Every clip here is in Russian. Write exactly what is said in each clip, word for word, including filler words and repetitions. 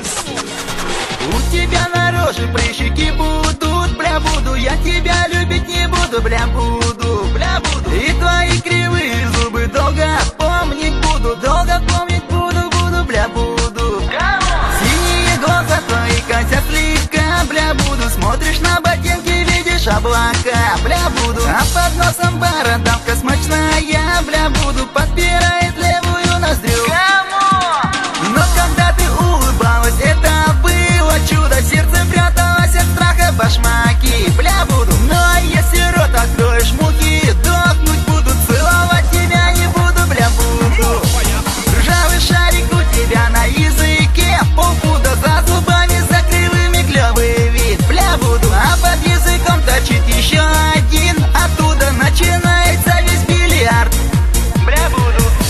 this. У тебя на роже прыщики будут, бля, буду. Я тебя любить не буду, бля, буду, бля, буду. И твои кривые зубы долго помнить буду, долго помнить буду, буду, бля, буду. Синие глаза твои косят слегка, бля, буду. Смотришь на ботинки, видишь облака, бля, буду. А под носом бородавка смачная, бля, буду. Подпирает левую ноздрю. Но когда ты улыбалась, это было чудо. Сердце пряталось от страха башмаки, бля, буду. Но если рот откроешь, муки дохнуть будут. Целовать тебя не буду, бля, буду. Ржавый шарик у тебя на языке, полпуда за зубами, за кривыми клёвый вид, бля, буду. А под языком торчит еще один, оттуда начинается весь бильярд, бля, буду.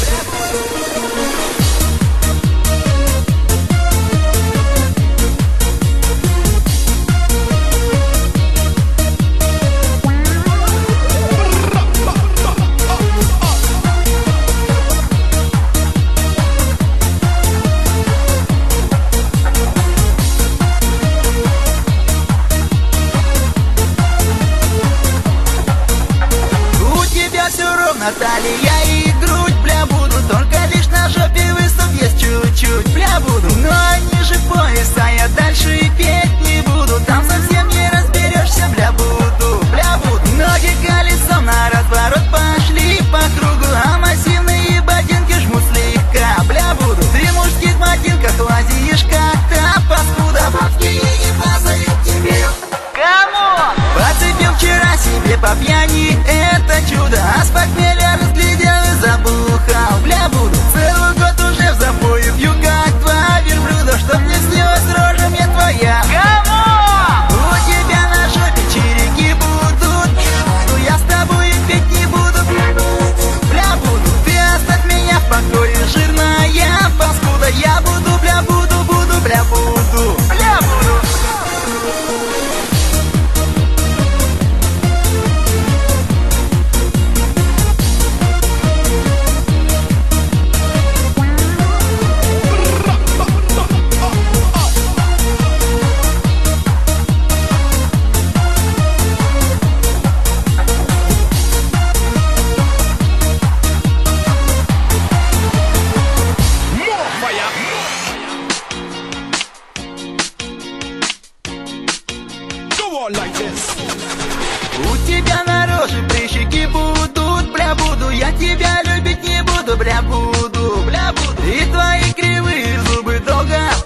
Талия и грудь, бля, буду. Только лишь на жопе выступ есть чуть-чуть, бля, буду. Но ниже пояса я дальше и петь не буду. Там совсем не разберешься, бля, буду, бля, буду. Ноги колесом на разворот пошли по кругу, а массивные ботинки жмут слегка, бля, буду. Ты в мужских ботинках лазишь как-то, паскуда. Бабки не плазают тебе. Кому? Подцепил вчера себе по пьяни это чудо, а с похмелья разглядел и забухал, бля, буду. Целый год уже в запое пью, как два верблюда, чтоб не снилась рожа мне твоя. Кому? У тебя на жопе череки будут, но я с тобой и петь не буду, бля, буду. Ты оставь меня в покое, жирная паскуда. Я буду, бля, буду, буду, бля, буду, бля, буду. Like this. У тебя на роже прыщики будут, бля, буду. Я тебя любить не буду, бля, буду, бля, буду. И твои кривые зубы долго